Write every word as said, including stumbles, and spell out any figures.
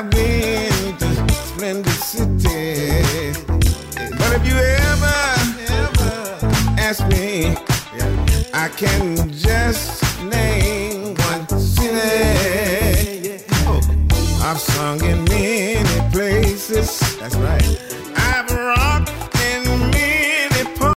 I've been to splendid cities, but if you ever, ever ask me, I can just name one city. Oh, I've sung